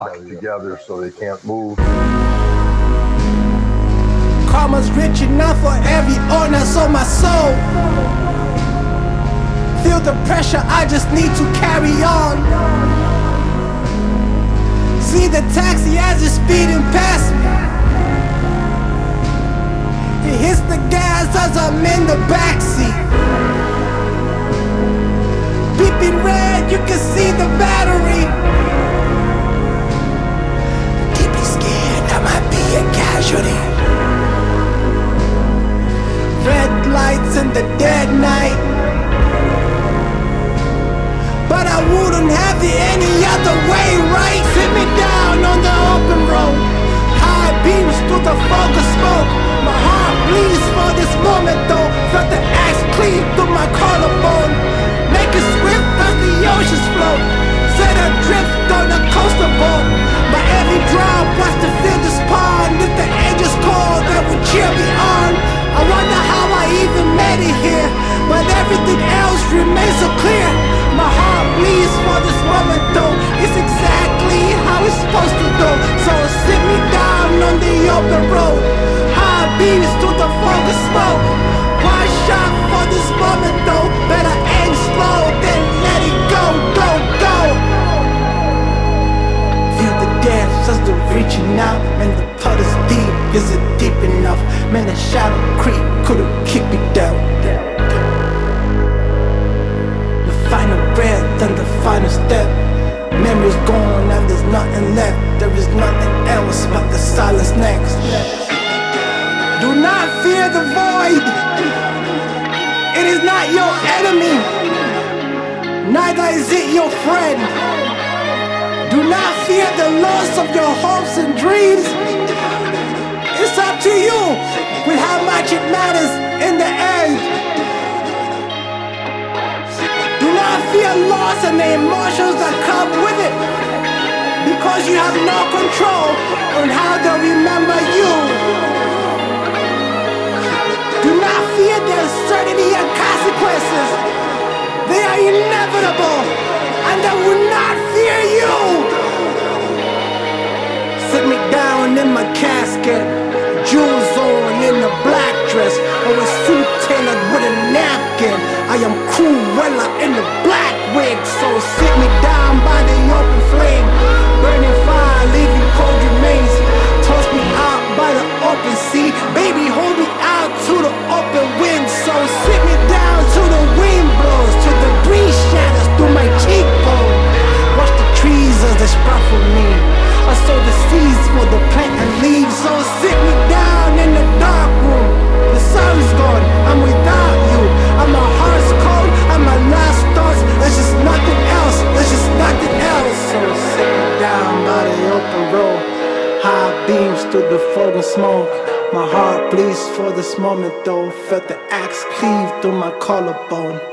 locked together so they can't move. Karma's rich enough for every illness on my soul. Feel the pressure, I just need to carry on. See the taxi as it's speeding past me. It hits the gas as I'm in the backseat. Beeping red, you can see the battery. Deeply scared I might be a casualty. Red lights in the dead night, but I wouldn't have it any other way, right? Sit me down on the open road. High beams through the fog of smoke. My heart bleeds for this moment though. Felt the axe cleave through my collarbone. Make it swift as the oceans float. Set adrift on a coastal boat. My every drop was to fill this pond. If the angels call, that would cheer me on. I wonder how I even made it here, but everything else remains so clear. My heart bleeds for this moment though. It's exactly how it's supposed to go. So sit me down on the open road. High beams through the fog of smoke. One shot for this moment though. Better aim slow, then let it go, go, go. Feel the depths as they're reaching out. Man, the puddle's deep, is it deep enough? Man, the shadow creep could've kicked me down. The final breath and the final step. Memory's gone and there's nothing left. There is nothing else but the silence next. Do not fear the void. It is not your enemy, neither is it your friend. Do not fear the loss of your hopes and dreams. It's up to you with how much it matters in the end. Do not fear loss and the emotions that come with it, because you have no control on how they remember you. Do not fear the uncertainty and consequences. They are inevitable and they will not fear you. Sit me down in my casket, jewels on in a black dress, or a suit tailored with a napkin. I am Cruella in the black wig, so sit me down by the open flame, burning fire, leaving cold remains. Toss me out by the open sea, baby, hold me out to the open wind. So sit me down to the wind blows, till the breeze shatters through my cheekbone. Watch the trees as they sprout for me. I sow the seeds for the plant and leaves. So sit me down in the dark room. The sun's gone, I'm without you. And my heart's cold, and my last thoughts, there's just nothing else, there's just nothing else. So sit me down by the open road. High beams through the fog and smoke. My heart bleeds for this moment though. Felt the axe cleave through my collarbone.